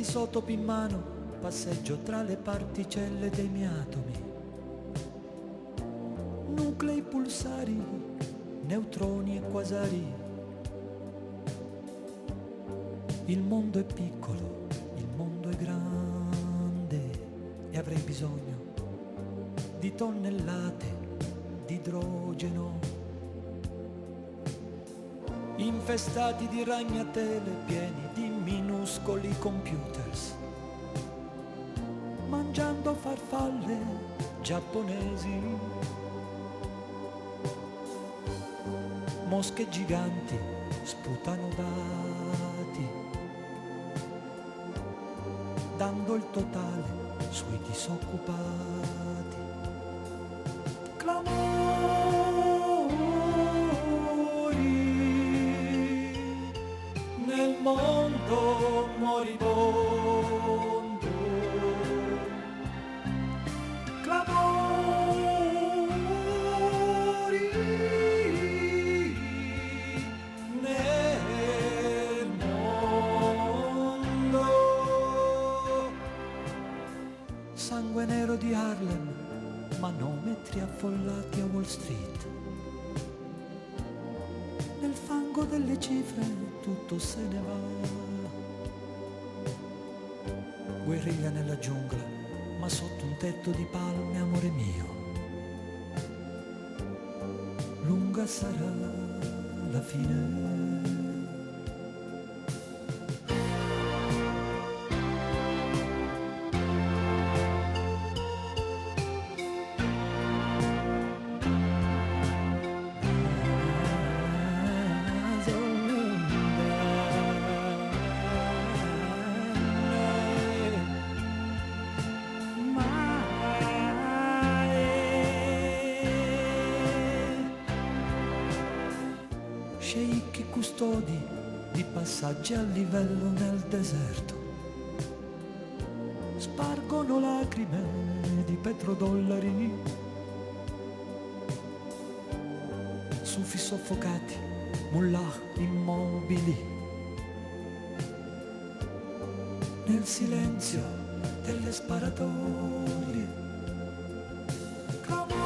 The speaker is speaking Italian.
isotopi in mano, passeggio tra le particelle dei miei atomi. Nuclei, pulsari, neutroni e quasari. Il mondo è piccolo, il mondo è grande e avrei bisogno di tonnellate di idrogeno, infestati di ragnatele pieni di minuscoli computers, mangiando farfalle giapponesi, mosche giganti sputano dati, dando il totale sui disoccupati. Clamori nel mondo moribondo, clamori nel mondo. Sangue nero di Harlem, manometri affollati a Wall Street. Nel fango delle cifre tutto se ne va. Guerriglia nella giungla, ma sotto un tetto di palme, amore mio. Lunga sarà la fine. Sceicchi custodi di passaggi a livello nel deserto, spargono lacrime di petrodollari, sufi soffocati, mullah immobili, nel silenzio delle sparatorie.